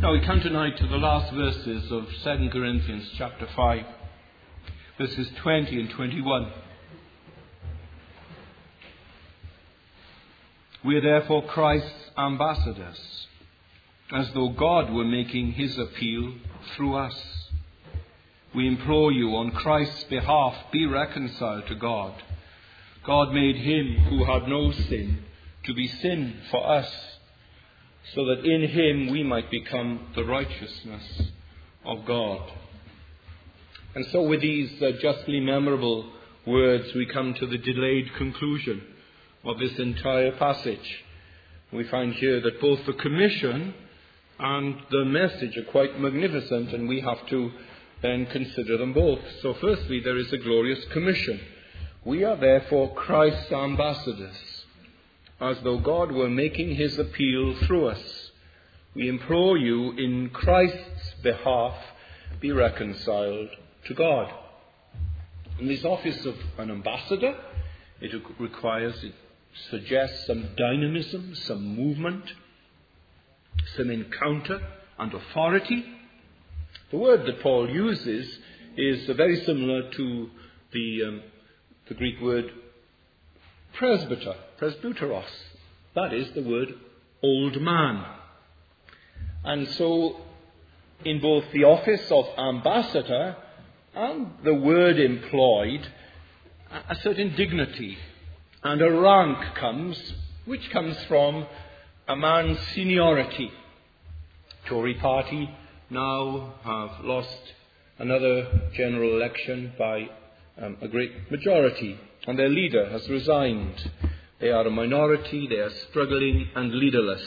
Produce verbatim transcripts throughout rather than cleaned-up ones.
Now we come tonight to the last verses of Second Corinthians chapter five, verses twenty and twenty-one. We are therefore Christ's ambassadors, as though God were making his appeal through us. We implore you on Christ's behalf, be reconciled to God. God made him who had no sin to be sin for us, so that in him we might become the righteousness of God. And so with these uh, justly memorable words, we come to the delayed conclusion of this entire passage. We find here that both the commission and the message are quite magnificent, and we have to then consider them both. So firstly, there is a glorious commission. We are therefore Christ's ambassadors, as though God were making his appeal through us. We implore you in Christ's behalf, be reconciled to God. In this office of an ambassador, it requires, it suggests some dynamism, some movement, some encounter and authority. The word that Paul uses is very similar to the, um, the Greek word presbyter, presbyteros. That is the word old man. And so in both the office of ambassador and the word employed, a certain dignity and a rank comes, which comes from a man's seniority. Tory party now have lost another general election by um, a great majority, and their leader has resigned. They are a minority, they are struggling and leaderless.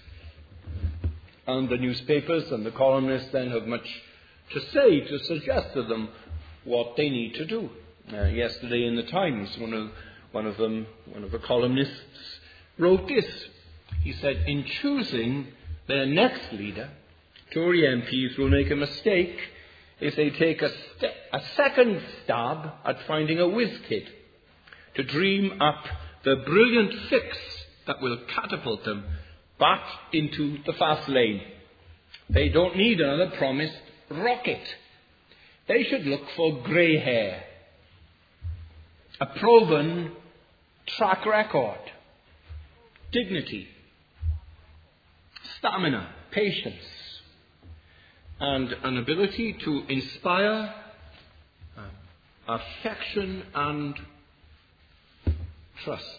And the newspapers and the columnists then have much to say, to suggest to them what they need to do. Uh, yesterday in the Times, one of, one of them, one of the columnists wrote this. He said, in choosing their next leader, Tory M Ps will make a mistake if they take a, st- a second stab at finding a whiz kid to dream up the brilliant fix that will catapult them back into the fast lane. They don't need another promised rocket. They should look for grey hair, a proven track record, dignity, stamina, patience, and an ability to inspire uh, affection and trust.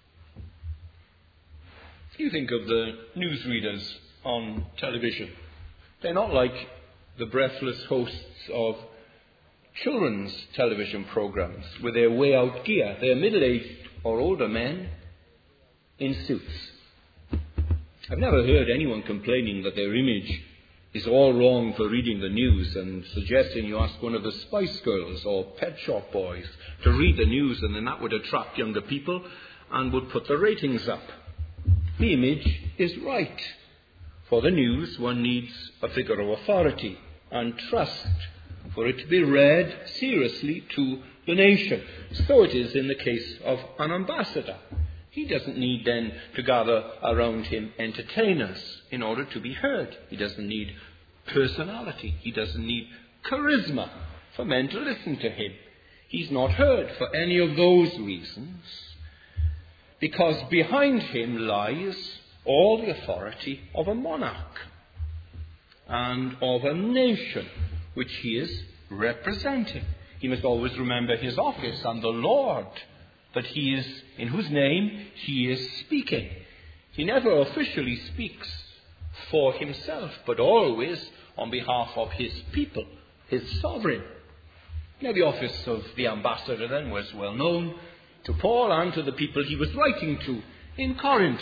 You think of the newsreaders on television. They're not like the breathless hosts of children's television programs with their way out gear. They're middle-aged or older men in suits. I've never heard anyone complaining that their image is all wrong for reading the news and suggesting you ask one of the Spice Girls or Pet Shop Boys to read the news, and then that would attract younger people and would put the ratings up. The image is right. For the news, one needs a figure of authority and trust for it to be read seriously to the nation. So it is in the case of an ambassador. He doesn't need then to gather around him entertainers in order to be heard. He doesn't need personality. He doesn't need charisma for men to listen to him. He's not heard for any of those reasons, because behind him lies all the authority of a monarch and of a nation which he is representing. He must always remember his office and the Lord that he is, in whose name he is speaking. He never officially speaks for himself, but always on behalf of his people, his sovereign. Now, the office of the ambassador then was well known to Paul and to the people he was writing to in Corinth.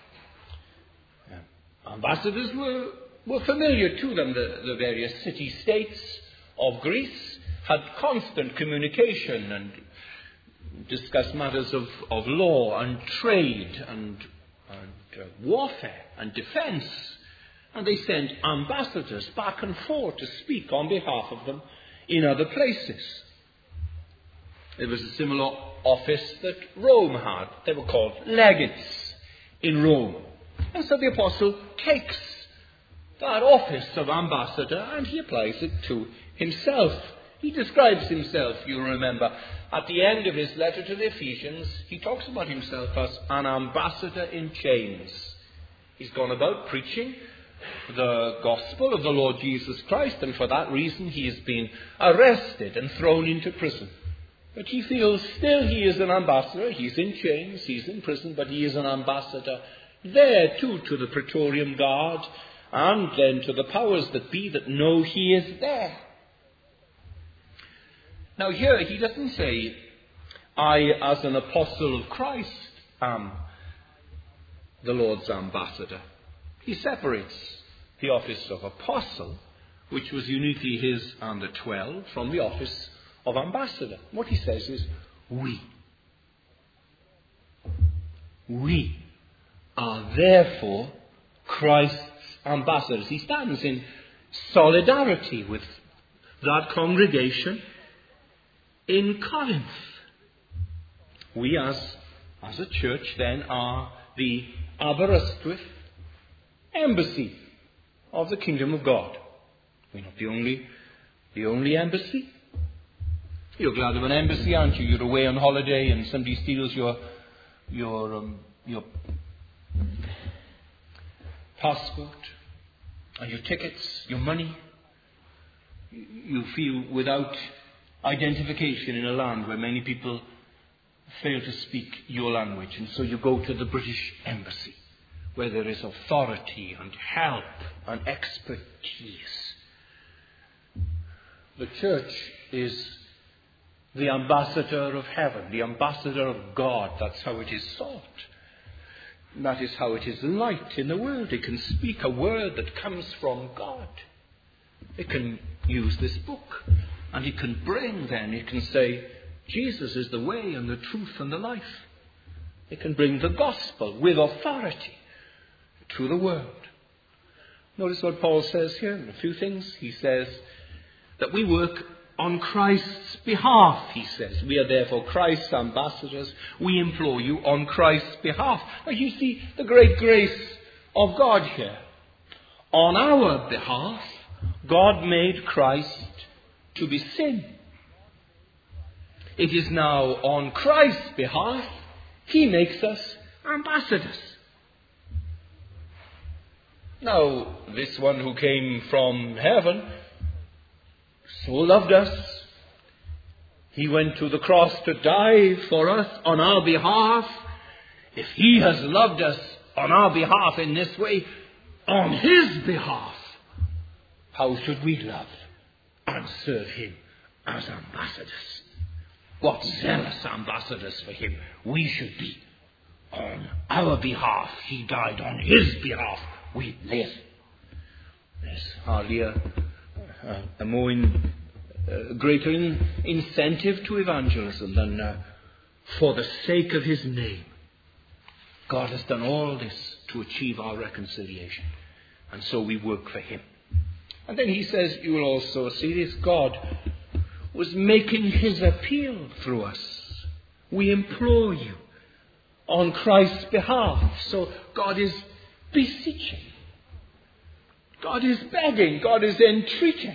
Ambassadors were, were familiar to them. The, the various city-states of Greece had constant communication and discussed matters of, of law and trade and, and uh, warfare and defense. And they sent ambassadors back and forth to speak on behalf of them in other places. There was a similar office that Rome had. They were called legates in Rome. And so the apostle takes that office of ambassador, and he applies it to himself. He describes himself, you remember, at the end of his letter to the Ephesians, he talks about himself as an ambassador in chains. He's gone about preaching the gospel of the Lord Jesus Christ, and for that reason he has been arrested and thrown into prison. But he feels still he is an ambassador. He's in chains, he's in prison, but he is an ambassador there too to the Praetorian Guard, and then to the powers that be that know he is there. Now here he doesn't say, I as an apostle of Christ am the Lord's ambassador. He separates the office of apostle, which was uniquely his and the twelve, from the office of ambassador. What he says is, we. We are therefore Christ's ambassadors. He stands in solidarity with that congregation in Corinth. We as, as a church then are the Aberystwyth embassy of the kingdom of God. We're not the only, the only embassy. You're glad of an embassy, aren't you? You're away on holiday and somebody steals your your um, your passport and your tickets, your money. You feel without identification in a land where many people fail to speak your language, and so you go to the British embassy, where there is authority and help and expertise. The church is the ambassador of heaven, the ambassador of God. That's how it is sought. That is how it is light in the world. It can speak a word that comes from God. It can use this book, and it can bring then, it can say, Jesus is the way and the truth and the life. It can bring the gospel with authority to the world. Notice what Paul says here in a few things. He says that we work on Christ's behalf, he says. We are therefore Christ's ambassadors. We implore you on Christ's behalf. Now you see the great grace of God here. On our behalf, God made Christ to be sin. It is now on Christ's behalf he makes us ambassadors. Now, this one who came from heaven so loved us, he went to the cross to die for us on our behalf. If he has loved us on our behalf in this way, on his behalf, how should we love and serve him as ambassadors? What zealous ambassadors for him we should be. On our behalf, he died. On his behalf, we live. There's hardly a, a, a more in, uh, greater in, incentive to evangelism than uh, for the sake of his name. God has done all this to achieve our reconciliation. And so we work for him. And then he says, you will also see this, God was making his appeal through us. We implore you on Christ's behalf. So God is beseeching. God is begging. God is entreating.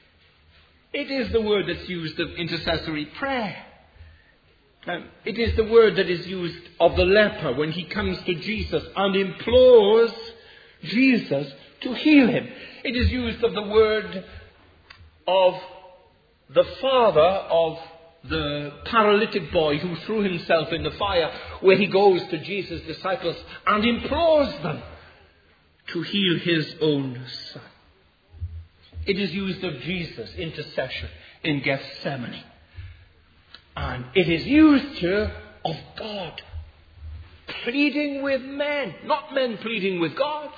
It is the word that's used of intercessory prayer. Um, it is the word that is used of the leper when he comes to Jesus and implores Jesus to heal him. It is used of the word of the father of the paralytic boy who threw himself in the fire, where he goes to Jesus' disciples and implores them to heal his own son. It is used of Jesus' intercession in Gethsemane. And it is used here of God pleading with men, not men pleading with God,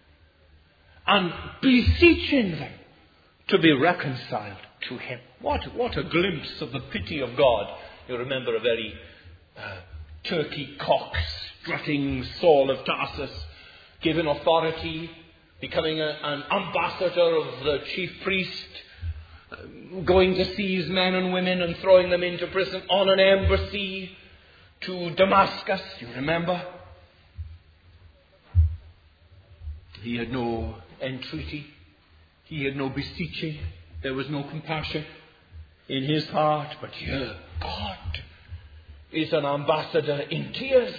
and beseeching them to be reconciled to him. What, what a glimpse of the pity of God. You remember a very uh, turkey cock strutting Saul of Tarsus, given authority, becoming a, an ambassador of the chief priest, uh, going to seize men and women and throwing them into prison on an embassy to Damascus. You remember? He had no entreaty. He had no beseeching. There was no compassion in his heart. But here, God is an ambassador in tears.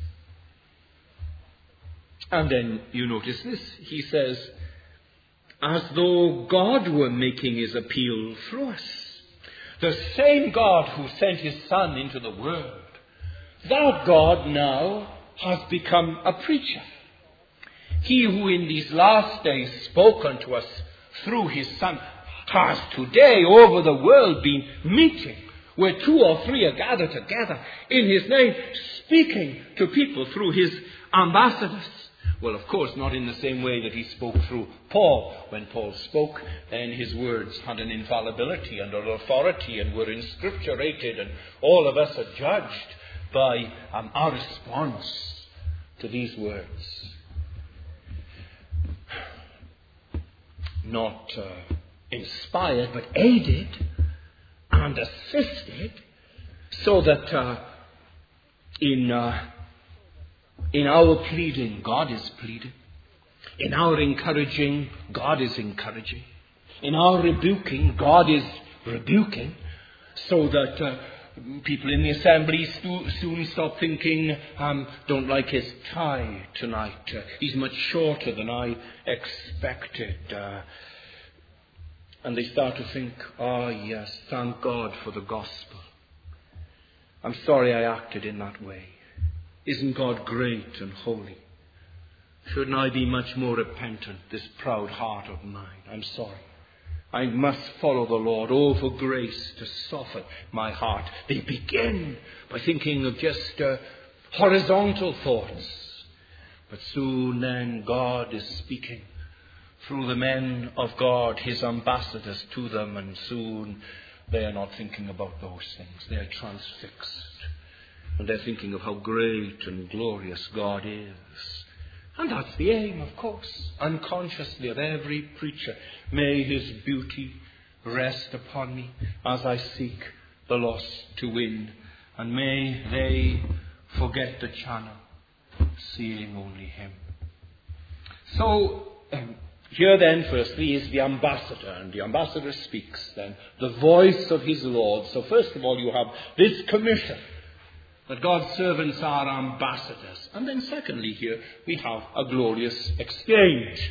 And then you notice this. He says, as though God were making his appeal through us. The same God who sent his Son into the world, that God now has become a preacher. He who in these last days spoke unto us through his Son has today over the world been meeting where two or three are gathered together in his name, speaking to people through his ambassadors. Well, of course, not in the same way that he spoke through Paul. When Paul spoke, then his words had an infallibility and an authority and were inscripturated, and all of us are judged by um, our response to these words. Not uh, inspired, but aided and assisted, so that uh, in... Uh, In our pleading, God is pleading. In our encouraging, God is encouraging. In our rebuking, God is rebuking. So that uh, people in the assembly stu- soon stop thinking, um, don't like his tie tonight. Uh, he's much shorter than I expected. Uh, and they start to think, oh yes, thank God for the gospel. I'm sorry I acted in that way. Isn't God great and holy? Shouldn't I be much more repentant, this proud heart of mine? I'm sorry. I must follow the Lord. Oh, for grace to soften my heart. They begin by thinking of just uh, horizontal thoughts. But soon then God is speaking through the men of God, his ambassadors to them, and soon they are not thinking about those things. They are transfixed. And they're thinking of how great and glorious God is. And that's the aim, of course, unconsciously, of every preacher. May his beauty rest upon me as I seek the lost to win. And may they forget the channel, seeing only him. So, um, here then, firstly, is the ambassador. And the ambassador speaks then the voice of his Lord. So first of all, you have this commission, that God's servants are ambassadors. And then secondly here, we have a glorious exchange.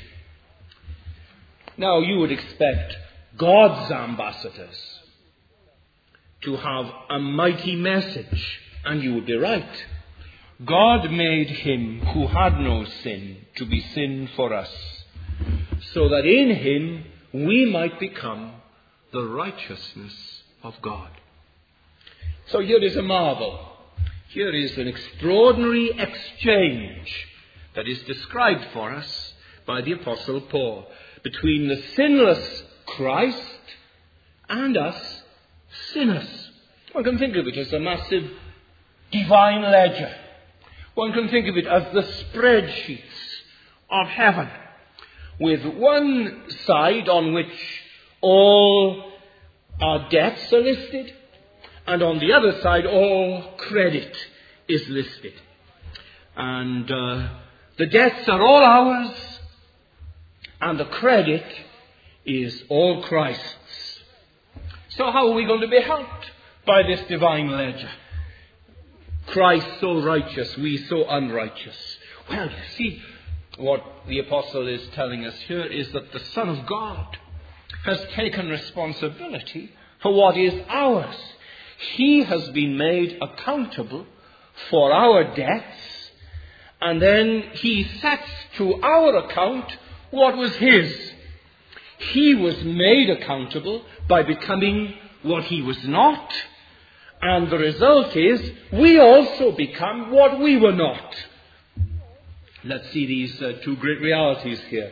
Now, you would expect God's ambassadors to have a mighty message. And you would be right. God made him who had no sin to be sin for us, so that in him we might become the righteousness of God. So here is a marvel. Here is an extraordinary exchange that is described for us by the Apostle Paul between the sinless Christ and us sinners. One can think of it as a massive divine ledger. One can think of it as the spreadsheets of heaven, with one side on which all our debts are listed, and on the other side, all credit is listed. And uh, the debts are all ours, and the credit is all Christ's. So how are we going to be helped by this divine ledger? Christ so righteous, we so unrighteous. Well, you see, what the apostle is telling us here is that the Son of God has taken responsibility for what is ours. He has been made accountable for our debts, and then he sets to our account what was his. He was made accountable by becoming what he was not, and the result is we also become what we were not. Let's see these uh, two great realities here.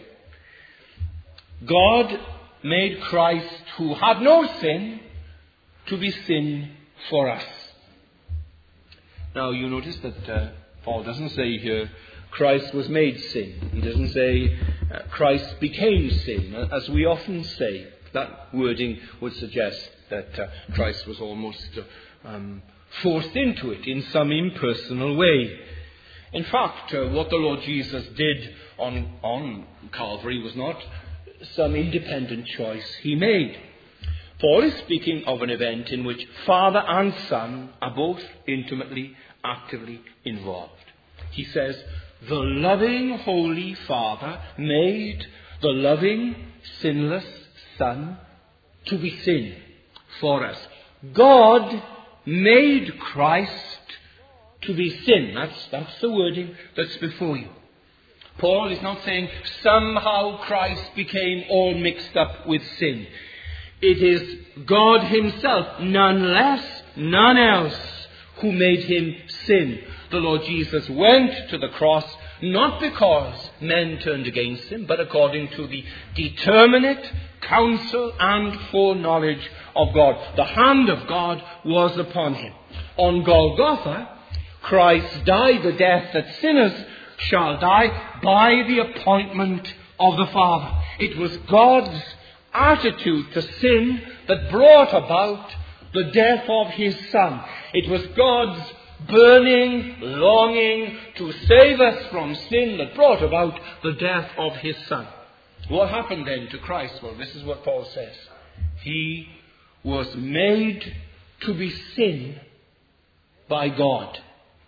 God made Christ, who had no sin, to be sin for us. Now you notice that uh, Paul doesn't say here Christ was made sin. He doesn't say uh, Christ became sin, as we often say. That wording would suggest that uh, Christ was almost uh, um, forced into it in some impersonal way. In fact, uh, what the Lord Jesus did on, on Calvary was not some independent choice he made. Paul is speaking of an event in which Father and Son are both intimately, actively involved. He says, the loving Holy Father made the loving, sinless Son to be sin for us. God made Christ to be sin. That's, that's the wording that's before you. Paul is not saying somehow Christ became all mixed up with sin. It is God himself, none less, none else, who made him sin. The Lord Jesus went to the cross not because men turned against him, but according to the determinate counsel and foreknowledge of God. The hand of God was upon him. On Golgotha, Christ died the death that sinners shall die by the appointment of the Father. It was God's attitude to sin that brought about the death of his Son. It was God's burning longing to save us from sin that brought about the death of his Son. What happened then to Christ? Well, this is what Paul says. He was made to be sin by God.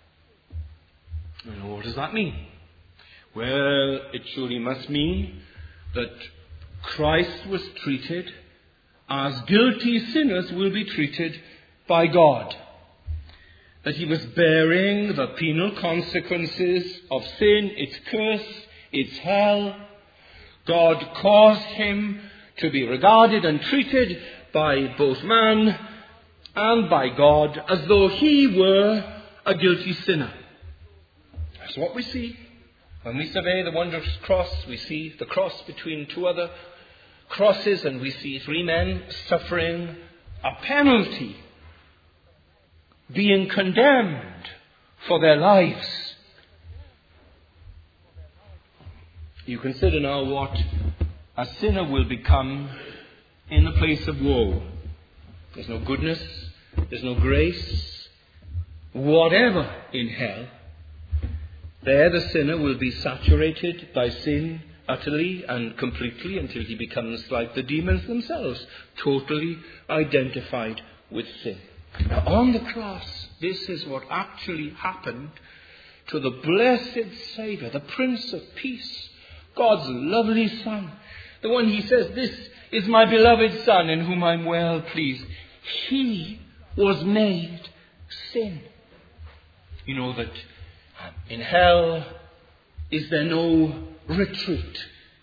And what does that mean? Well, it surely must mean that Christ was treated as guilty sinners will be treated by God. That he was bearing the penal consequences of sin, its curse, its hell. God caused him to be regarded and treated by both man and by God as though he were a guilty sinner. That's what we see. When we survey the wondrous cross, we see the cross between two other crosses, and we see three men suffering a penalty, being condemned for their lives. You consider now what a sinner will become in the place of woe. There's no goodness, there's no grace, whatever in hell. There the sinner will be saturated by sin utterly and completely until he becomes like the demons themselves, totally identified with sin. Now on the cross, this is what actually happened to the blessed Saviour, the Prince of Peace, God's lovely Son, the one he says, this is my beloved Son in whom I'm well pleased. He was made sin. You know that in hell is there no retreat,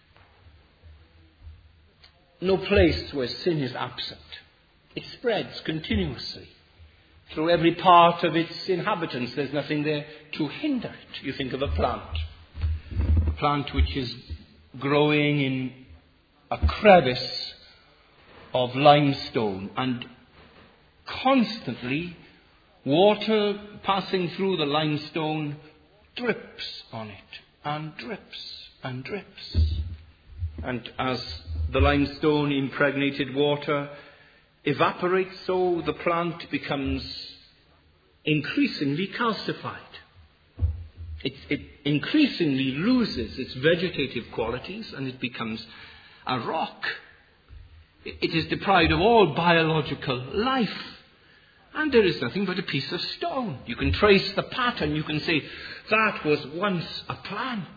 no place where sin is absent. It spreads continuously through every part of its inhabitants. There's nothing there to hinder it. You think of a plant, a plant which is growing in a crevice of limestone, and constantly water passing through the limestone drips on it and drips and drips. And as the limestone impregnated water evaporates, so the plant becomes increasingly calcified. It, it increasingly loses its vegetative qualities and it becomes a rock. It, it is deprived of all biological life. And there is nothing but a piece of stone. You can trace the pattern. You can say, that was once a plant.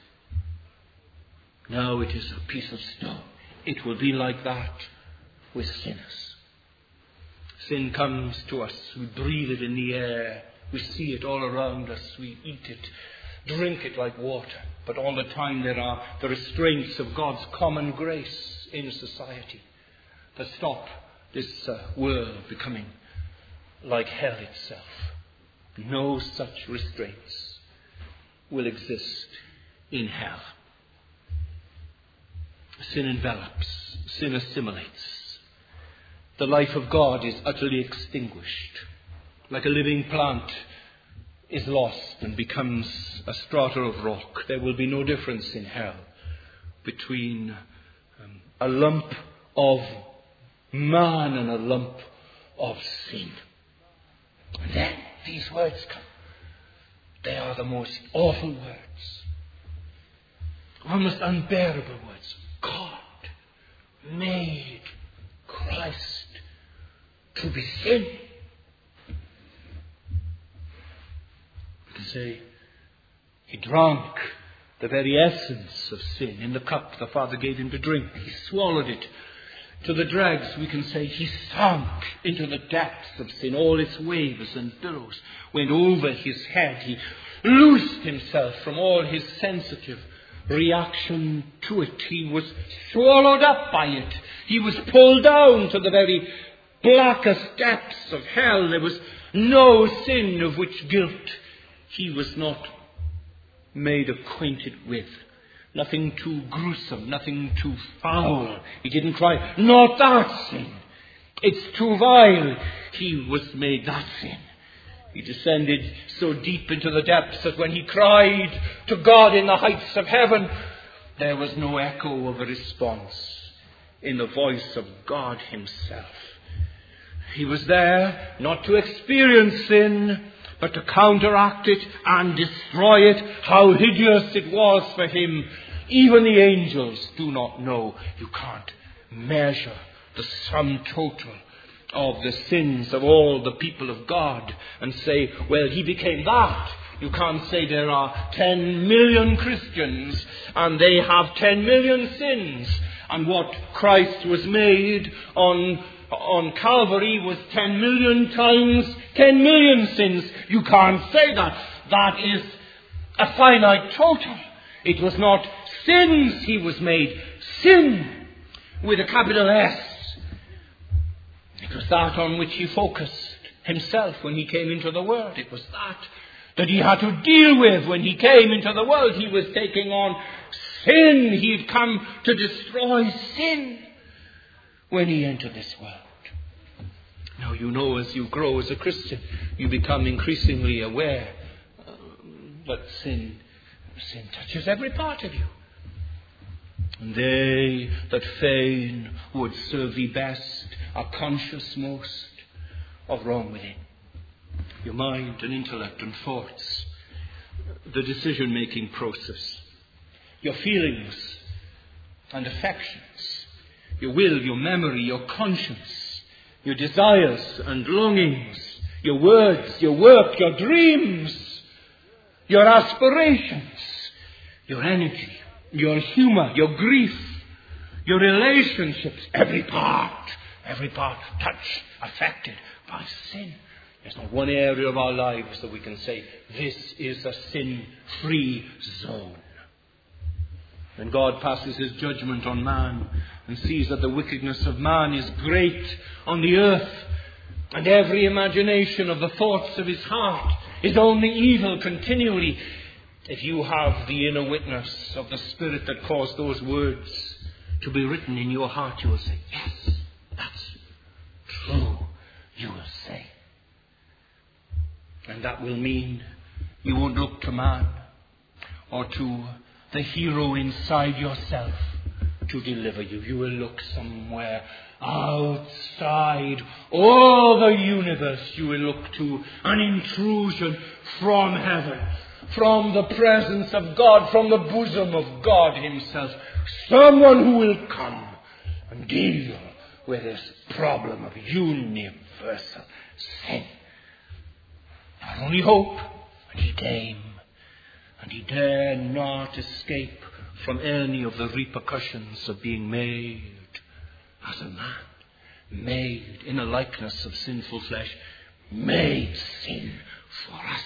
Now it is a piece of stone. It will be like that with sinners. Sin comes to us. We breathe it in the air. We see it all around us. We eat it, drink it like water. But all the time there are the restraints of God's common grace in society that stop this uh, world becoming like hell itself. No such restraints will exist in hell. Sin envelops, sin assimilates. The life of God is utterly extinguished. Like a living plant is lost and becomes a strata of rock. There will be no difference in hell between um, a lump of man and a lump of sin. And then these words come. They are the most awful words, almost unbearable words. God made Christ to be sin. You can say, he drank the very essence of sin in the cup the Father gave him to drink. He swallowed it to the dregs. We can say he sank into the depths of sin. All its waves and billows went over his head. He loosed himself from all his sensitive reaction to it. He was swallowed up by it. He was pulled down to the very blackest depths of hell. There was no sin of which guilt he was not made acquainted with. Nothing too gruesome, nothing too foul. He didn't cry, not that sin. It's too vile. He was made that sin. He descended so deep into the depths that when he cried to God in the heights of heaven, there was no echo of a response in the voice of God himself. He was there not to experience sin, but to counteract it and destroy it. How hideous it was for him. Even the angels do not know. You can't measure the sum total of the sins of all the people of God and say, well, he became that. You can't say there are ten million Christians and they have ten million sins. And what Christ was made on on Calvary was ten million times ten million sins. You can't say that. That is a finite total. It was not sins he was made. Sin with a capital S. It was that on which he focused himself when he came into the world. It was that that he had to deal with when he came into the world. He was taking on sin. He had come to destroy sin when he entered this world. Now, you know, as you grow as a Christian, you become increasingly aware uh, that sin, sin touches every part of you. And they that fain would serve thee best are conscious most of wrong within. Your mind and intellect and thoughts, the decision-making process, your feelings and affections, your will, your memory, your conscience, your desires and longings, your words, your work, your dreams, your aspirations, your energy, your humor, your grief, your relationships, every part, every part touched, affected by sin. There's not one area of our lives that we can say, this is a sin-free zone. When God passes his judgment on man and sees that the wickedness of man is great on the earth, and every imagination of the thoughts of his heart is only evil continually, if you have the inner witness of the Spirit that caused those words to be written in your heart, you will say, yes, that's true, you will say. And that will mean you won't look to man or to the hero inside yourself to deliver you. You will look somewhere outside all the universe. You will look to an intrusion from heaven, from the presence of God, from the bosom of God himself. Someone who will come and deal with this problem of universal sin. Our only hope, and he came, and he dare not escape from any of the repercussions of being made as a man, made in a likeness of sinful flesh, made sin for us.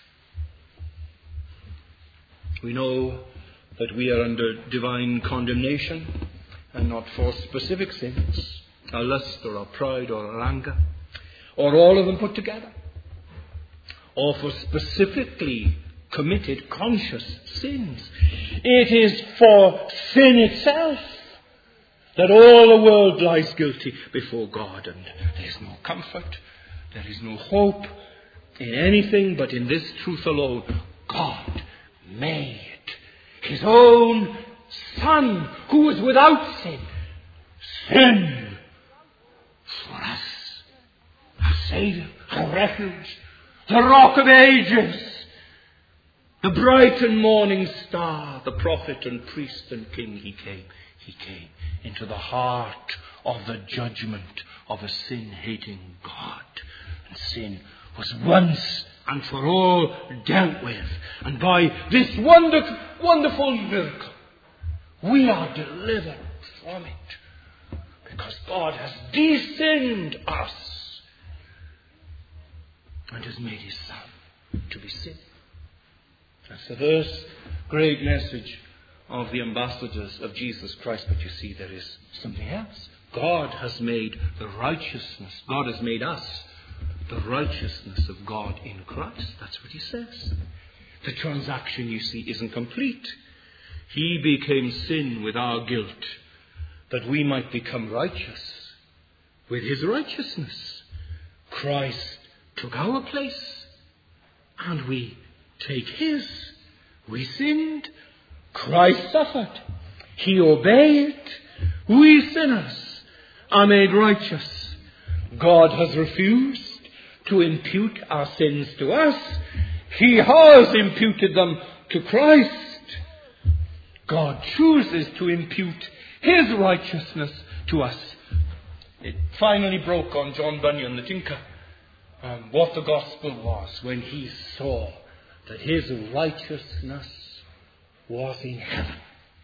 We know that we are under divine condemnation, and not for specific sins, our lust or our pride or our anger, or all of them put together, or for specifically committed conscious sins. It is for sin itself that all the world lies guilty before God, and there is no comfort, there is no hope in anything but in this truth alone. God made his own Son, who was without sin, sin for us, our Savior, our refuge, the Rock of Ages, The bright and morning star, the prophet and priest and king, he came. He came into the heart of the judgment of a sin-hating God. And sin was once and for all dealt with. And by this wonder, wonderful miracle, we are delivered from it. Because God has de-sinned us and has made his Son to be sin. That's the first great message of the ambassadors of Jesus Christ. But you see, there is something else. God has made the righteousness, God has made us the righteousness of God in Christ. That's what he says. The transaction, you see, isn't complete. He became sin with our guilt, that we might become righteous with his righteousness. Christ took our place, and we take his. We sinned. Christ suffered. He obeyed. We sinners are made righteous. God has refused to impute our sins to us. He has imputed them to Christ. God chooses to impute his righteousness to us. It finally broke on John Bunyan, the tinker, um, what the gospel was when he saw that his righteousness was in heaven.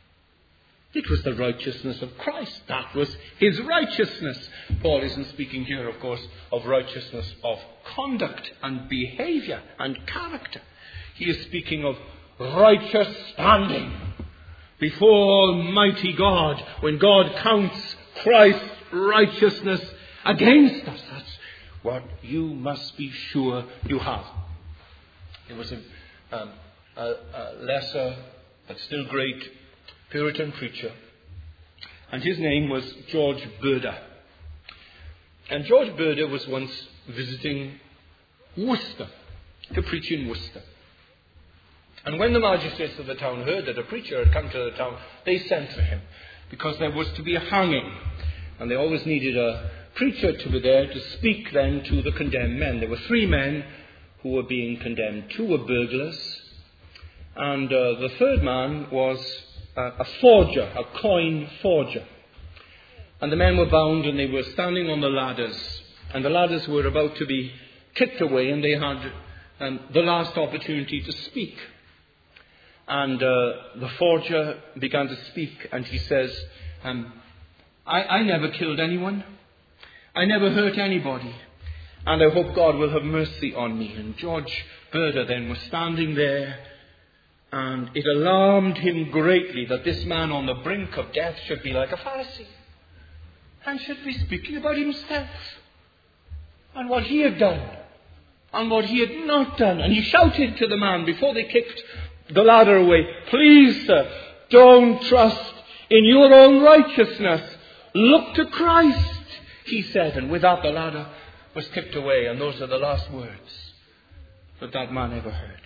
It was the righteousness of Christ. That was his righteousness. Paul isn't speaking here, of course, of righteousness of conduct and behavior and character. He is speaking of righteous standing before Almighty God, when God counts Christ's righteousness against us. That's what you must be sure you have. There was a, um, a, a lesser but still great Puritan preacher, and his name was George Burder. And George Burder was once visiting Worcester, to preach in Worcester. And when the magistrates of the town heard that a preacher had come to the town, they sent for him, because there was to be a hanging, and they always needed a preacher to be there to speak then to the condemned men. There were three men who were being condemned. Two were burglars, and uh, the third man was uh, a forger, a coin forger. And the men were bound, and they were standing on the ladders, and the ladders were about to be kicked away, and they had um, the last opportunity to speak. And uh, the forger began to speak, and he says, um, I, I never killed anyone. I never hurt anybody. And I hope God will have mercy on me. And George Burder then was standing there, and it alarmed him greatly that this man on the brink of death should be like a Pharisee and should be speaking about himself and what he had done and what he had not done. And he shouted to the man before they kicked the ladder away, "Please, sir, don't trust in your own righteousness. Look to Christ," he said. And with that, the ladder was kicked away. And those are the last words that that man ever heard.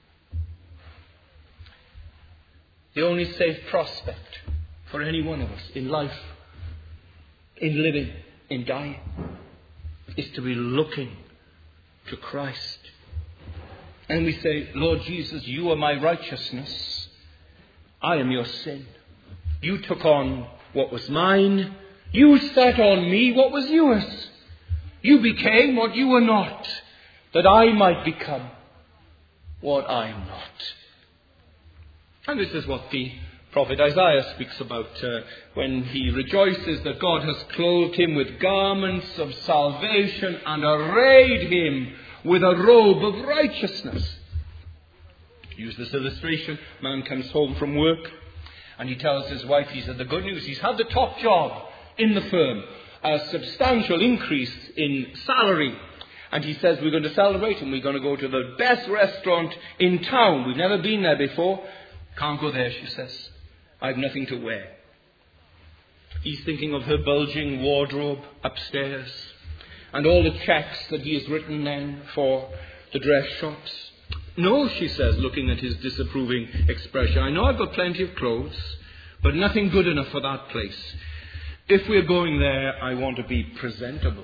The only safe prospect for any one of us in life, in living, in dying, is to be looking to Christ. And we say, "Lord Jesus, you are my righteousness. I am your sin. You took on what was mine. You set on me what was yours. You became what you were not, that I might become what I am not." And this is what the prophet Isaiah speaks about uh, when he rejoices that God has clothed him with garments of salvation and arrayed him with a robe of righteousness. Use this illustration. Man comes home from work and he tells his wife, he said, the good news, he's had the top job in the firm, a substantial increase in salary. And he says, we're going to celebrate and we're going to go to the best restaurant in town. We've never been there before. Can't go there, she says. I have nothing to wear. He's thinking of her bulging wardrobe upstairs and all the checks that he has written then for the dress shops. No, she says, looking at his disapproving expression, I know I've got plenty of clothes, but nothing good enough for that place. If we're going there, I want to be presentable.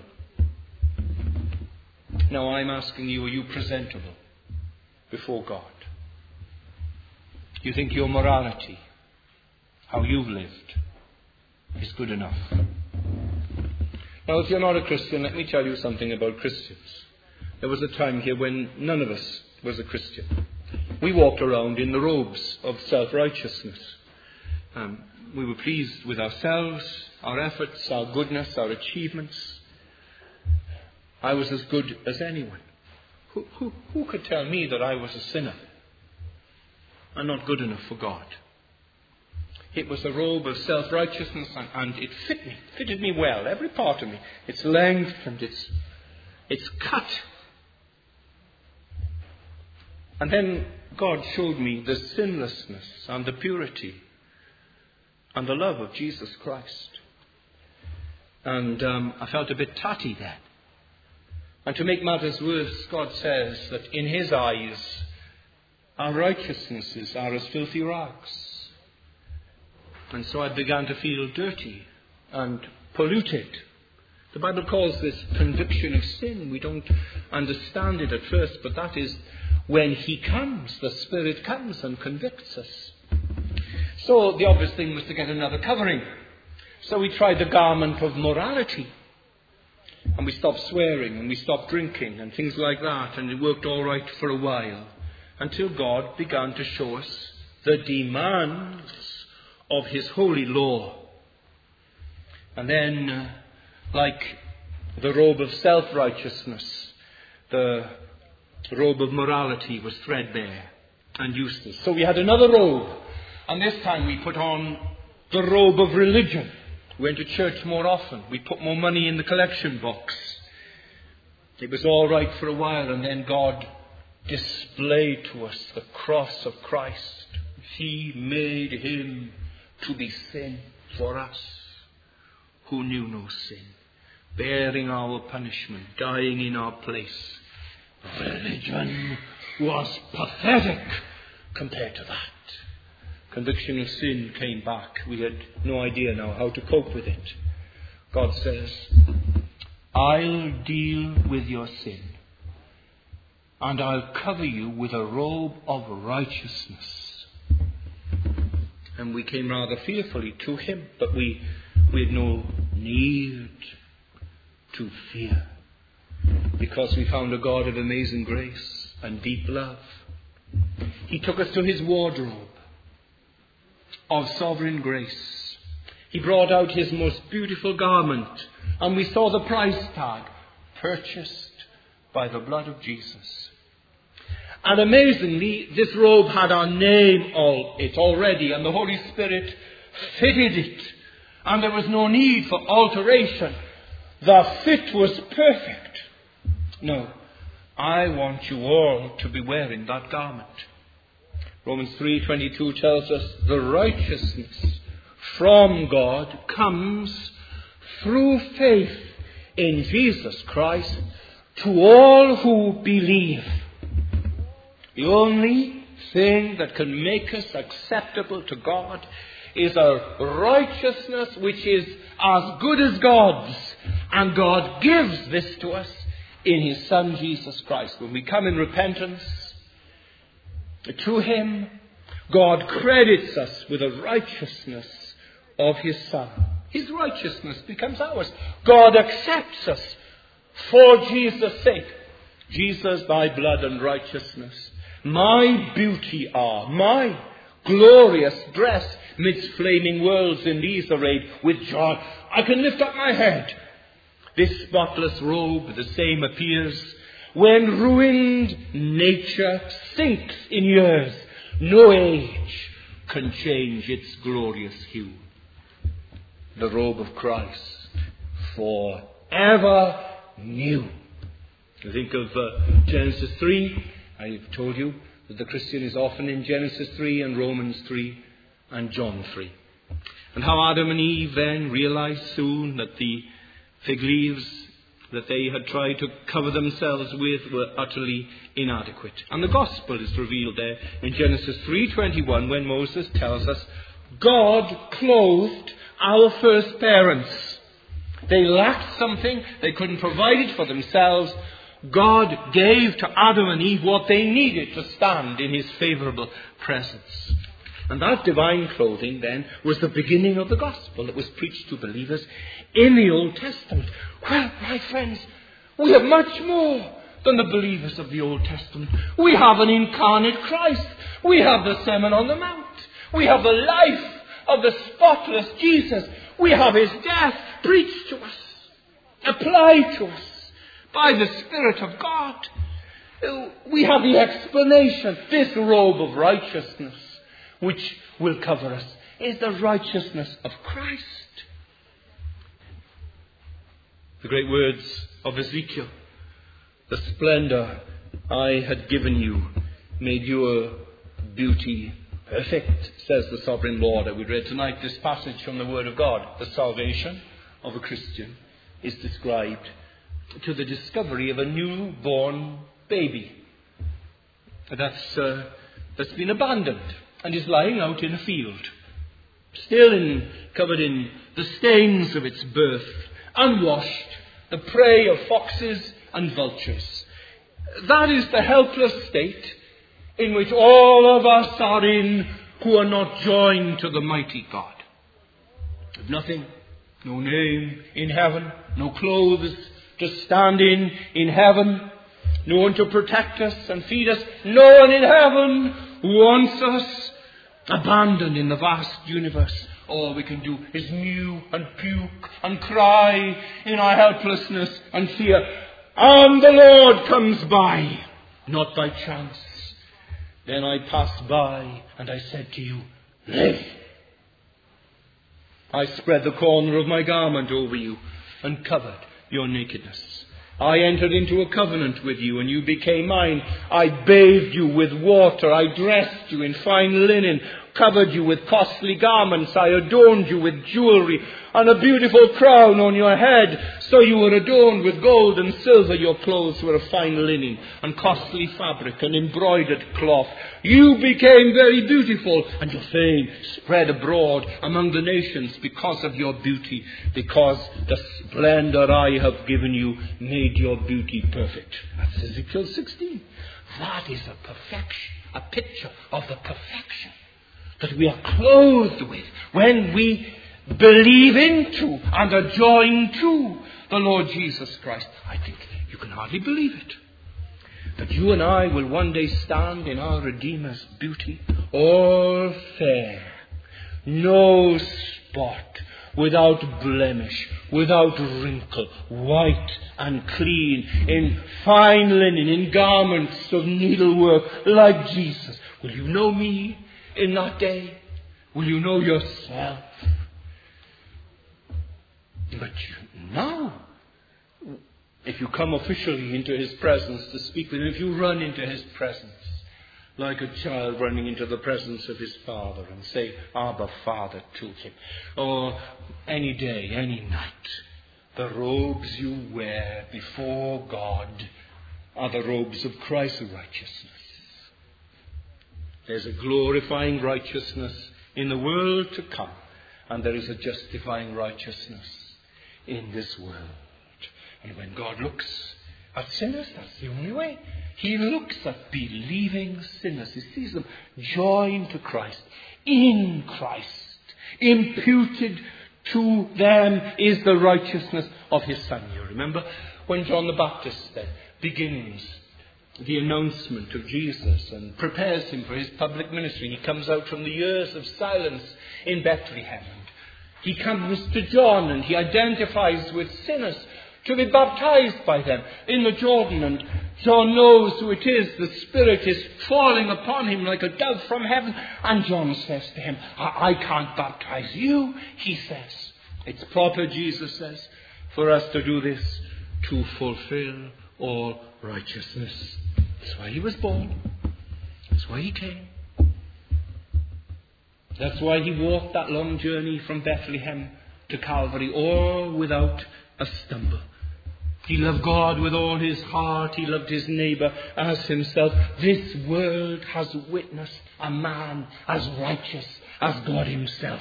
Now I'm asking you, are you presentable before God? You think your morality, how you've lived, is good enough. Now, if you're not a Christian, let me tell you something about Christians. There was a time here when none of us was a Christian. We walked around in the robes of self-righteousness. Um, we were pleased with ourselves, our efforts, our goodness, our achievements. I was as good as anyone. Who, who, who could tell me that I was a sinner and not good enough for God? It was a robe of self-righteousness, and, and it fit me, fitted me well, every part of me. Its length and its, its cut. And then God showed me the sinlessness and the purity and the love of Jesus Christ. And um, I felt a bit tatty then. And to make matters worse, God says that in His eyes, our righteousnesses are as filthy rags. And so I began to feel dirty and polluted. The Bible calls this conviction of sin. We don't understand it at first, but that is when He comes, the Spirit comes and convicts us. So the obvious thing was to get another covering. So we tried the garment of morality. And we stopped swearing and we stopped drinking and things like that. And it worked all right for a while. Until God began to show us the demands of His holy law. And then, uh, like the robe of self-righteousness, the robe of morality was threadbare and useless. So we had another robe. And this time we put on the robe of religion. We went to church more often. We put more money in the collection box. It was all right for a while, and then God displayed to us the cross of Christ. He made Him to be sin for us who knew no sin, bearing our punishment, dying in our place. Religion was pathetic compared to that. Conviction of sin came back. We had no idea now how to cope with it. God says, I'll deal with your sin, and I'll cover you with a robe of righteousness. And we came rather fearfully to Him, but we, we had no need to fear, because we found a God of amazing grace and deep love. He took us to His wardrobe of sovereign grace. He brought out His most beautiful garment, and we saw the price tag, purchased by the blood of Jesus. And amazingly, this robe had our name on it already, and the Holy Spirit fitted it, and there was no need for alteration. The fit was perfect. No, I want you all to be wearing that garment. Romans three twenty-two tells us the righteousness from God comes through faith in Jesus Christ to all who believe. The only thing that can make us acceptable to God is a righteousness which is as good as God's. And God gives this to us in His Son Jesus Christ. When we come in repentance to Him, God credits us with the righteousness of His Son. His righteousness becomes ours. God accepts us for Jesus' sake. Jesus, thy blood and righteousness, my beauty are, my glorious dress midst flaming worlds in these arrayed with joy. I can lift up my head. This spotless robe, the same appears when ruined nature sinks in years. No age can change its glorious hue. The robe of Christ, forever new. You think of uh, Genesis three. I've told you that the Christian is often in Genesis three and Romans three and John three. And how Adam and Eve then realized soon that the fig leaves that they had tried to cover themselves with were utterly inadequate. And the gospel is revealed there in Genesis three twenty-one when Moses tells us God clothed our first parents. They lacked something. They couldn't provide it for themselves. God gave to Adam and Eve what they needed to stand in His favorable presence. And that divine clothing then was the beginning of the gospel that was preached to believers in the Old Testament. Well, my friends, we have much more than the believers of the Old Testament. We have an incarnate Christ. We have the Sermon on the Mount. We have the life of the spotless Jesus. We have his death preached to us, applied to us by the Spirit of God. We have the explanation. This robe of righteousness, which will cover us, is the righteousness of Christ. The great words of Ezekiel, the splendor I had given you made your beauty perfect, says the sovereign Lord. We read tonight this passage from the Word of God. The salvation of a Christian is described to the discovery of a newborn baby that's, uh, that's been abandoned and is lying out in a field, still in, covered in the stains of its birth, unwashed, the prey of foxes and vultures. That is the helpless state in which all of us are in who are not joined to the mighty God. With nothing, no name in heaven, no clothes to stand in in heaven, no one to protect us and feed us, no one in heaven who wants us, abandoned in the vast universe. All we can do is mew and puke and cry in our helplessness and fear. And the Lord comes by, not by chance. Then I passed by and I said to you, live. I spread the corner of my garment over you and covered your nakedness. I entered into a covenant with you and you became mine. I bathed you with water. I dressed you in fine linen, covered you with costly garments. I adorned you with jewelry and a beautiful crown on your head. So you were adorned with gold and silver. Your clothes were of fine linen and costly fabric and embroidered cloth. You became very beautiful, and your fame spread abroad among the nations because of your beauty, because the splendor I have given you made your beauty perfect. That's Ezekiel sixteen. That is a perfection, a picture of the perfection that we are clothed with when we believe into and are joined to the Lord Jesus Christ. I think you can hardly believe it, that you and I will one day stand in our Redeemer's beauty, all fair, no spot, without blemish, without wrinkle, white and clean, in fine linen, in garments of needlework, like Jesus. Will you know me in that day? Will you know yourself? But you, now, if you come officially into his presence to speak with him, if you run into his presence like a child running into the presence of his father and say, Abba, Father, to him, or any day, any night, the robes you wear before God are the robes of Christ's righteousness. There's a glorifying righteousness in the world to come, and there is a justifying righteousness in this world. And when God looks at sinners, that's the only way. He looks at believing sinners. He sees them joined to Christ, in Christ. Imputed to them is the righteousness of his Son. You remember when John the Baptist then begins the announcement of Jesus and prepares him for his public ministry. He comes out from the years of silence in Bethlehem. He comes to John and he identifies with sinners to be baptized by them in the Jordan. And John knows who it is. The Spirit is falling upon him like a dove from heaven. And John says to him, I, I can't baptize you, he says. It's proper, Jesus says, for us to do this to fulfill all righteousness. That's why he was born. That's why he came. That's why he walked that long journey from Bethlehem to Calvary, all without a stumble. He loved God with all his heart. He loved his neighbour as himself. This world has witnessed a man as righteous as God himself.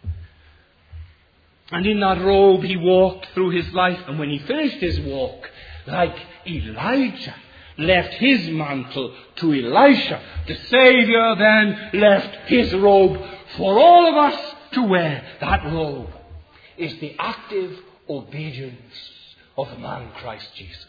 And in that robe he walked through his life. And when he finished his walk, like Elijah, left his mantle to Elisha. The Saviour then left his robe for all of us to wear. That robe is the active obedience of the man Christ Jesus.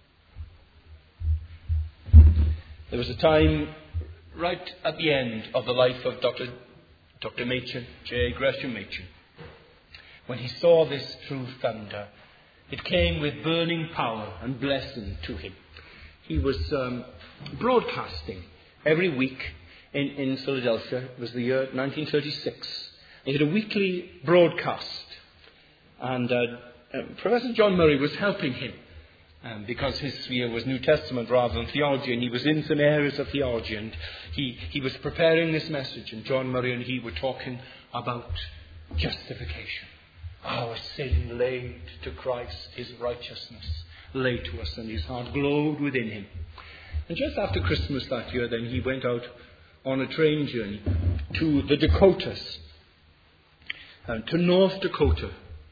There was a time right at the end of the life of Doctor Doctor Machen, J. Gresham Machen, when he saw this true thunder. It came with burning power and blessing to him. He was um, broadcasting every week in, in Philadelphia. It was the year nineteen thirty-six. He had a weekly broadcast. And uh, uh, Professor John Murray was helping him um, because his sphere was New Testament rather than theology, and he was in some areas of theology, and he, he was preparing this message, and John Murray and he were talking about justification. Our sin laid to Christ, his righteousness laid to us, and his heart glowed within him. And just after Christmas that year, then he went out on a train journey to the Dakotas, and to North Dakota.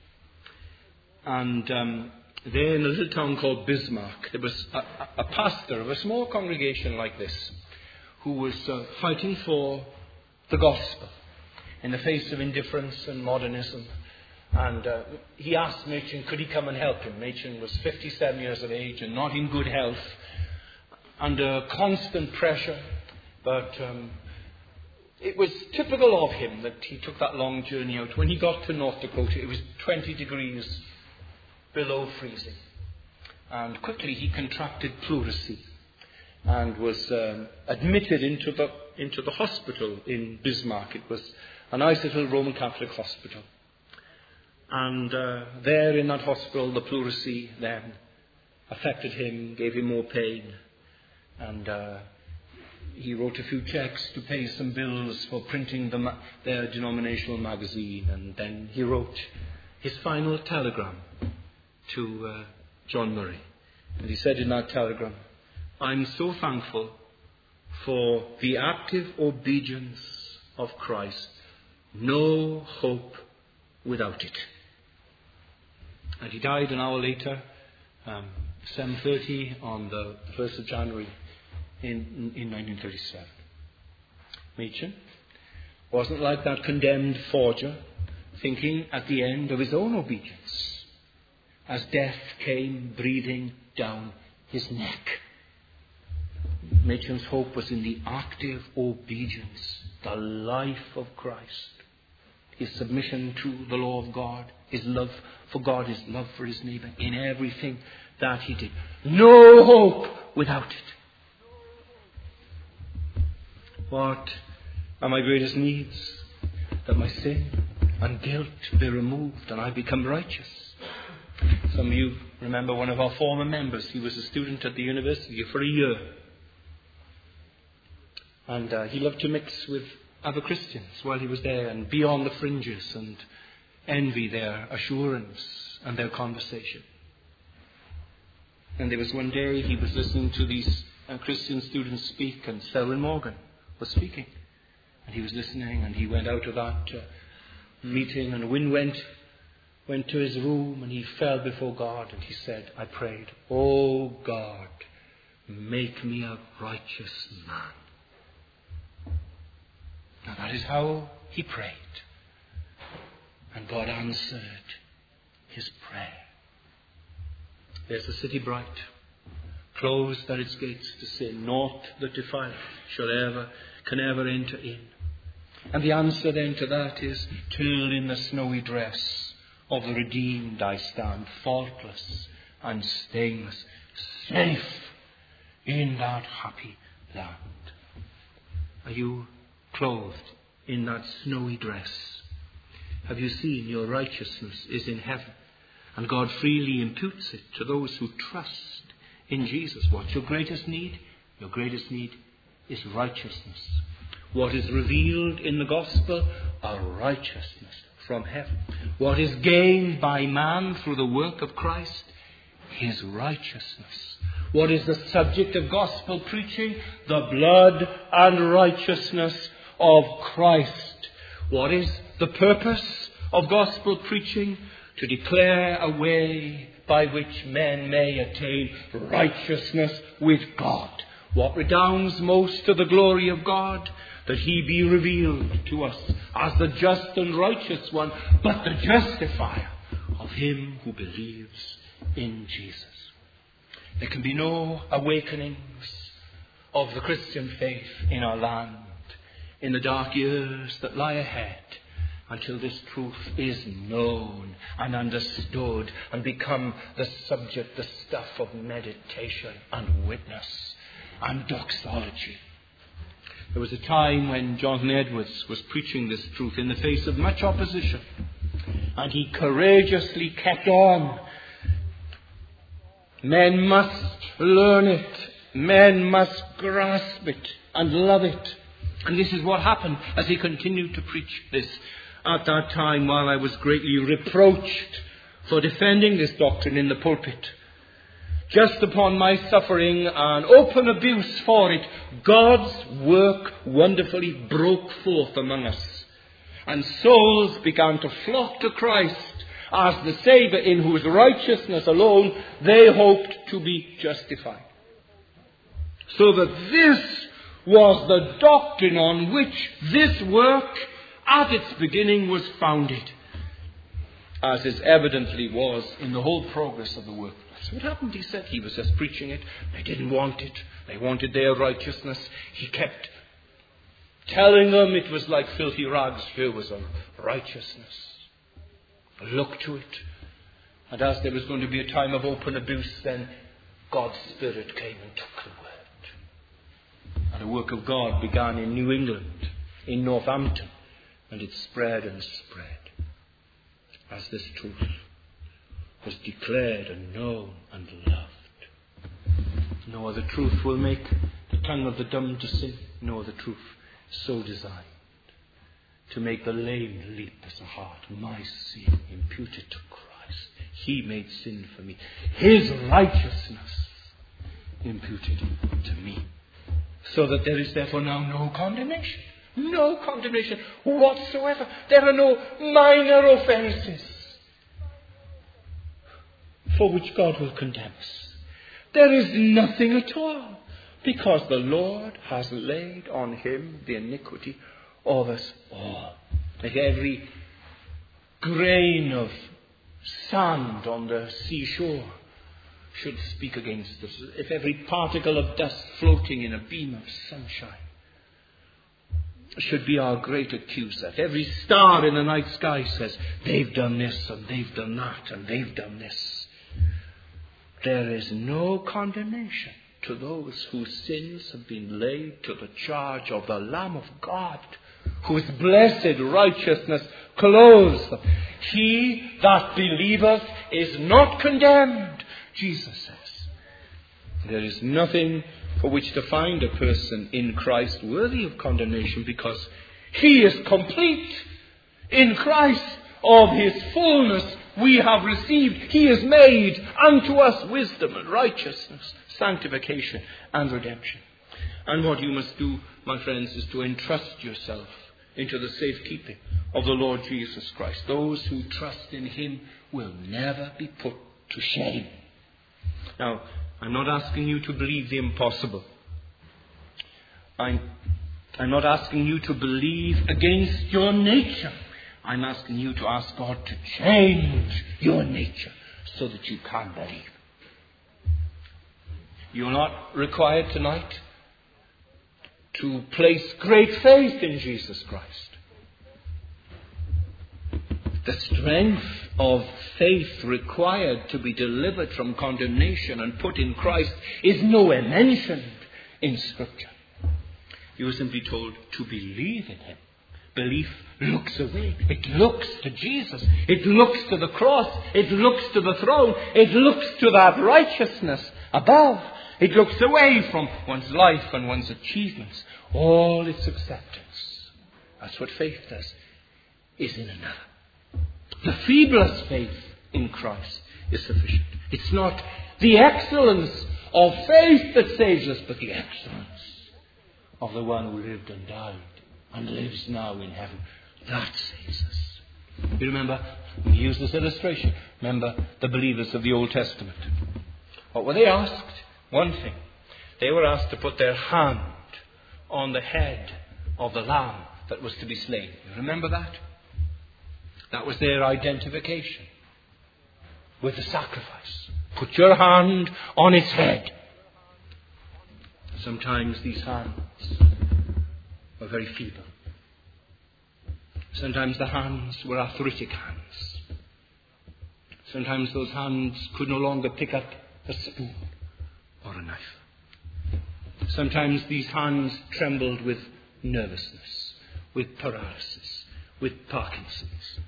And um, there in a little town called Bismarck, there was a, a pastor of a small congregation like this who was uh, fighting for the gospel in the face of indifference and modernism. And uh, he asked Machen, could he come and help him? Machen was fifty-seven years of age and not in good health, under constant pressure. But um, it was typical of him that he took that long journey out. When he got to North Dakota, it was twenty degrees below freezing. And quickly he contracted pleurisy and was um, admitted into the, into the hospital in Bismarck. It was a nice little Roman Catholic hospital. And uh, there in that hospital, the pleurisy then affected him, gave him more pain. And uh, he wrote a few checks to pay some bills for printing the ma- their denominational magazine. And then he wrote his final telegram to uh, John Murray. And he said in that telegram, I'm so thankful for the active obedience of Christ. No hope without it. And he died an hour later, um, seven thirty on the first of January in, in nineteen thirty-seven. Machen wasn't like that condemned forger, thinking at the end of his own obedience, as death came breathing down his neck. Machen's hope was in the active obedience, the life of Christ, his submission to the law of God, his love for God, his love for his neighbour, in everything that he did. No hope without it. What are my greatest needs? That my sin and guilt be removed and I become righteous. Some of you remember one of our former members. He was a student at the university for a year. And uh, he loved to mix with other Christians while he was there and be on the fringes and envy their assurance and their conversation. And there was one day he was listening to these uh, Christian students speak, and Selwyn Morgan was speaking. And he was listening, and he went out of that uh, meeting, and Wynne went, went to his room, and he fell before God, and he said, I prayed, oh God, make me a righteous man. Now that is how he prayed. And God answered his prayer. There's the city bright, closed are its gates to sin. Naught that defileth shall ever, can ever enter in. And the answer then to that is, till in the snowy dress of the redeemed I stand, faultless and stainless, safe in that happy land. Are you clothed in that snowy dress? Have you seen your righteousness is in heaven, and God freely imputes it to those who trust in Jesus? What's your greatest need? Your greatest need is righteousness. What is revealed in the gospel? A righteousness from heaven. What is gained by man through the work of Christ? His righteousness. What is the subject of gospel preaching? The blood and righteousness of Christ. What is the purpose of gospel preaching? To declare a way by which men may attain righteousness with God. What redounds most to the glory of God? That he be revealed to us as the just and righteous one, but the justifier of him who believes in Jesus. There can be no awakenings of the Christian faith in our land in the dark years that lie ahead until this truth is known and understood and become the subject, the stuff of meditation and witness and doxology. There was a time when Jonathan Edwards was preaching this truth in the face of much opposition, and he courageously kept on. Men must learn it. Men must grasp it and love it. And this is what happened as he continued to preach this. At that time, while I was greatly reproached for defending this doctrine in the pulpit, just upon my suffering and open abuse for it, God's work wonderfully broke forth among us. And souls began to flock to Christ as the Saviour in whose righteousness alone they hoped to be justified. So that this was the doctrine on which this work at its beginning was founded, as it evidently was in the whole progress of the work. That's what happened, he said. He was just preaching it. They didn't want it. They wanted their righteousness. He kept telling them it was like filthy rags. Here was a righteousness. Look to it. And as there was going to be a time of open abuse, then God's Spirit came and took the word. And the work of God began in New England, in Northampton, and it spread and spread as this truth was declared and known and loved. No other truth will make the tongue of the dumb to sing. No other truth so designed to make the lame leap as a hart. My sin imputed to Christ. He made sin for me. His righteousness imputed to me. So that there is therefore now no condemnation. No condemnation whatsoever. There are no minor offences for which God will condemn us. There is nothing at all, because the Lord has laid on him the iniquity of us all. Like every grain of sand on the seashore should speak against us. If every particle of dust floating in a beam of sunshine should be our great accuser. If every star in the night sky says, they've done this and they've done that and they've done this. There is no condemnation to those whose sins have been laid to the charge of the Lamb of God, whose blessed righteousness clothes them. He that believeth is not condemned, Jesus says. There is nothing for which to find a person in Christ worthy of condemnation, because he is complete. In Christ of his fullness we have received. He has made unto us wisdom and righteousness, sanctification and redemption. And what you must do, my friends, is to entrust yourself into the safekeeping of the Lord Jesus Christ. Those who trust in him will never be put to shame. Now, I'm not asking you to believe the impossible. I'm, I'm not asking you to believe against your nature. I'm asking you to ask God to change your nature so that you can believe. You're not required tonight to place great faith in Jesus Christ. The strength of faith required to be delivered from condemnation and put in Christ is nowhere mentioned in Scripture. You are simply told to believe in him. Belief looks away. It looks to Jesus. It looks to the cross. It looks to the throne. It looks to that righteousness above. It looks away from one's life and one's achievements. All its acceptance. That's what faith does, is in another. The feeblest faith in Christ is sufficient. It's not the excellence of faith that saves us, but the excellence of the one who lived and died and lives now in heaven. That saves us. You remember, we use this illustration. Remember the believers of the Old Testament. What were they asked? One thing. They were asked to put their hand on the head of the lamb that was to be slain. You remember that? That was their identification with the sacrifice. Put your hand on its head. Sometimes these hands were very feeble. Sometimes the hands were arthritic hands. Sometimes those hands could no longer pick up a spoon or a knife. Sometimes these hands trembled with nervousness, with paralysis, with Parkinson's.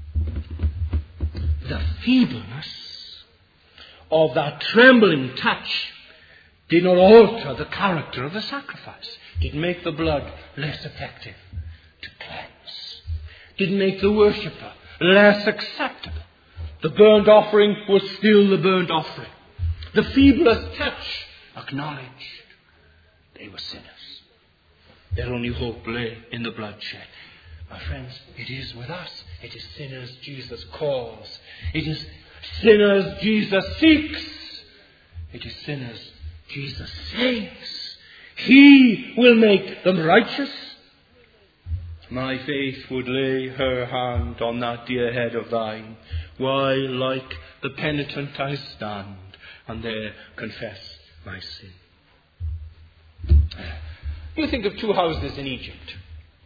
The feebleness of that trembling touch did not alter the character of the sacrifice. Didn't make the blood less effective to cleanse. Didn't make the worshipper less acceptable. The burnt offering was still the burnt offering. The feeblest touch acknowledged they were sinners. Their only hope lay in the bloodshed. My friends, it is with us. It is sinners Jesus calls. It is sinners Jesus seeks. It is sinners Jesus saves. He will make them righteous. My faith would lay her hand on that dear head of thine, while like the penitent I stand, and there confess my sin. You think of two houses in Egypt,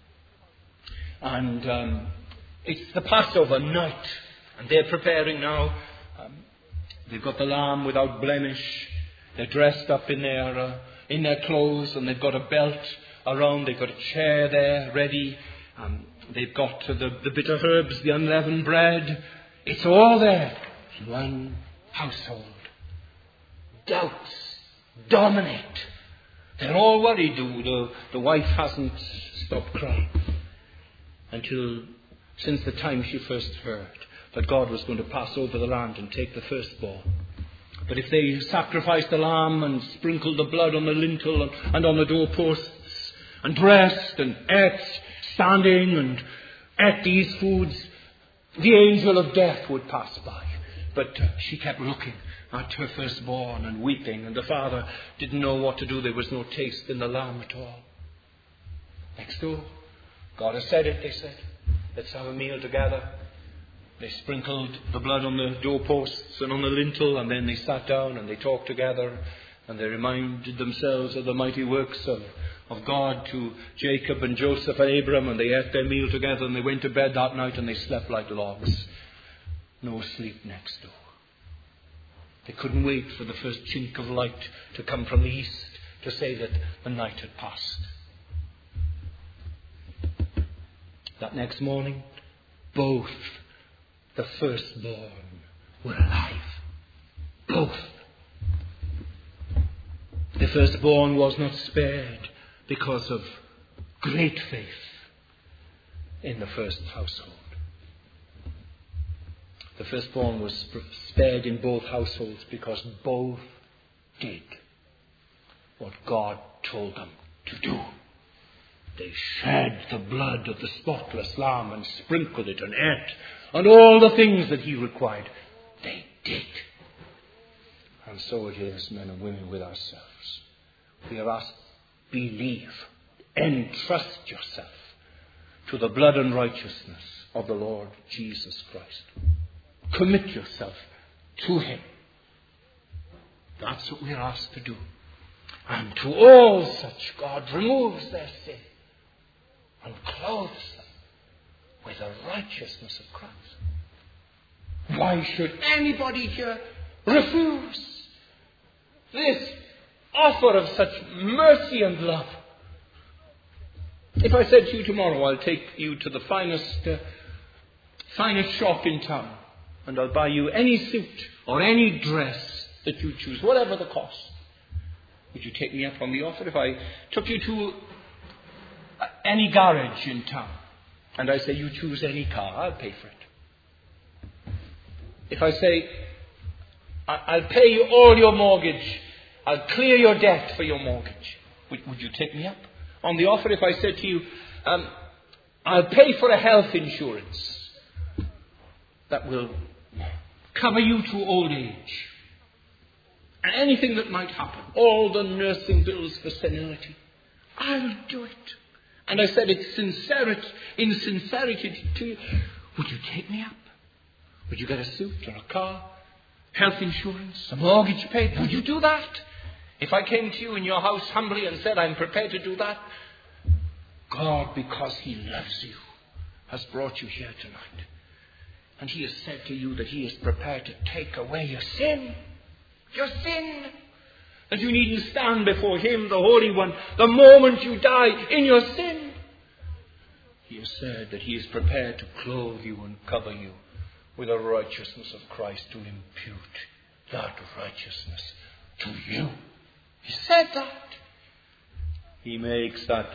and um, it's the Passover night, and they're preparing now. Um, they've got the lamb without blemish. They're dressed up in their uh, in their clothes, and they've got a belt around. They've got a chair there ready. Um, they've got uh, the, the bitter herbs, the unleavened bread. It's all there. One household. Doubts dominate. They're all worried. The, the, the wife hasn't stopped crying until since the time she first heard that God was going to pass over the land and take the firstborn. But if they sacrificed the lamb and sprinkled the blood on the lintel and, and on the doorposts and dressed and ate, standing and ate these foods, the angel of death would pass by. But uh, she kept looking at her firstborn and weeping, and the father didn't know what to do. There was no taste in the lamb at all. Next door, God has said it, they said. Let's have a meal together. They sprinkled the blood on the doorposts and on the lintel, and then they sat down and they talked together, and they reminded themselves of the mighty works of, of God to Jacob and Joseph and Abraham, and they ate their meal together, and they went to bed that night and they slept like logs. No sleep next door. They couldn't wait for the first chink of light to come from the east to say that the night had passed. That next morning, both the firstborn were alive. Both. The firstborn was not spared because of great faith in the first household. The firstborn was spared in both households because both did what God told them to do. They shed the blood of the spotless lamb and sprinkled it and ate, and all the things that he required, they did. And so it is, men and women, with ourselves. We are asked, believe, entrust yourself to the blood and righteousness of the Lord Jesus Christ. Commit yourself to him. That's what we are asked to do. And to all such, God removes their sin and clothes them with the righteousness of Christ. Why should anybody here refuse this offer of such mercy and love? If I said to you tomorrow, I'll take you to the finest, uh, finest shop in town, and I'll buy you any suit or any dress that you choose, whatever the cost, would you take me up on the offer? If I took you to any garage in town and I say, you choose any car, I'll pay for it. If I say, I'll pay you all your mortgage, I'll clear your debt for your mortgage, would, would you take me up on the offer? If I said to you, um, I'll pay for a health insurance, that will cover you to old age. And anything that might happen, all the nursing bills for senility, I'll do it. And I said it sincerity, in sincerity to you. Would you take me up? Would you get a suit or a car, health insurance, a mortgage paid? Would you do that? If I came to you in your house humbly and said, I'm prepared to do that, God, because he loves you, has brought you here tonight. And he has said to you that he is prepared to take away your sin. Your sin. That you needn't stand before him, the Holy One, the moment you die in your sin. He has said that he is prepared to clothe you and cover you with the righteousness of Christ, to impute that righteousness to you. He said that. He makes that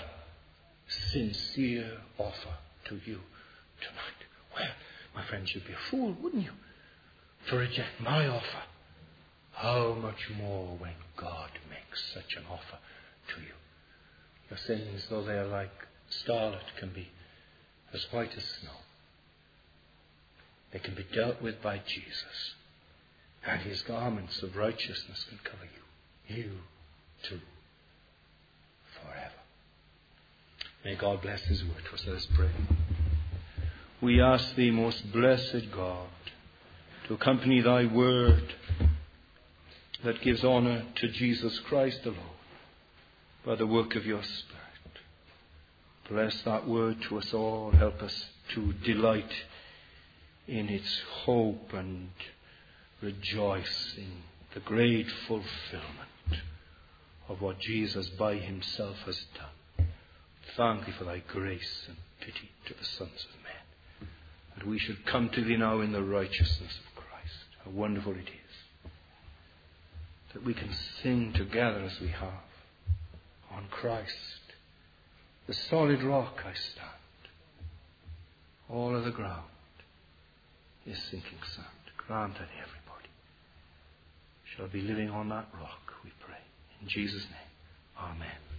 sincere offer to you tonight. Well, my friends, you'd be a fool, wouldn't you, to reject my offer? How much more when God makes such an offer to you? Your sins, though they are like scarlet, can be as white as snow. They can be dealt with by Jesus. And his garments of righteousness can cover you. You too. Forever. May God bless his word to us. Let us pray. We ask thee, most blessed God, to accompany thy word that gives honour to Jesus Christ alone by the work of your Spirit. Bless that word to us all. Help us to delight in its hope and rejoice in the great fulfillment of what Jesus by himself has done. Thank thee for thy grace and pity to the sons of men. And we should come to thee now in the righteousness of Christ. How wonderful it is that we can sing together as we have. On Christ, the solid rock I stand. All of the ground is sinking sand. Grant that everybody shall be living on that rock, we pray. In Jesus' name, amen.